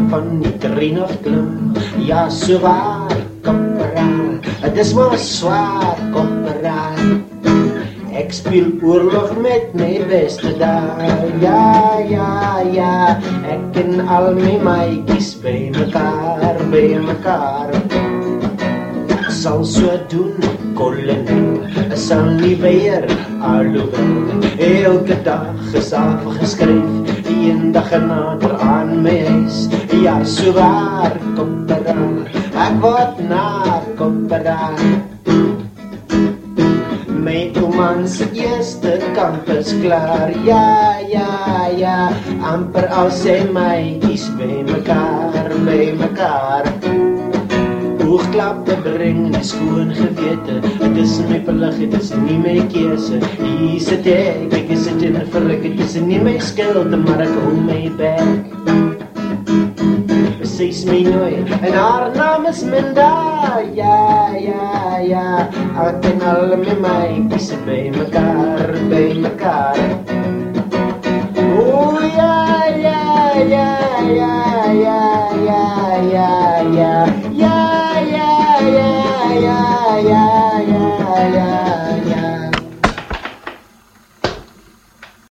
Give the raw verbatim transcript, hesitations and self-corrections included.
van die terrein af klim. Ja, so waar, kamperaar, het is maar zwaar, kamperaar. Ek speel oorlog met my beste daar. Ja, ja, ja, ek en al my maatjies by mekaar, by mekaar. Sal so doen, kolonel, sal nie weer alhoewel. Elke dag is afgeskryf, een dag nader aan my huis. Ja, so waar, kamperaar, ek word naar kamperaar. My ouma se eerste kamp is klaar. Ja, ja, ja, amper al sy maatjies by mekaar, by mekaar. Oogklappe bring die skoon gewete. Het is my plig, het is nie my keuse. Hier sit ek, ek is het in 'n verruk. Het is nie my skuld, maar ek hou my bek. Sy is my nooit, en haar naam is Minda. Ja, ja, ja, ek en al my maatjies by mekaar, by mekaar. O ja, ja, ja, ja.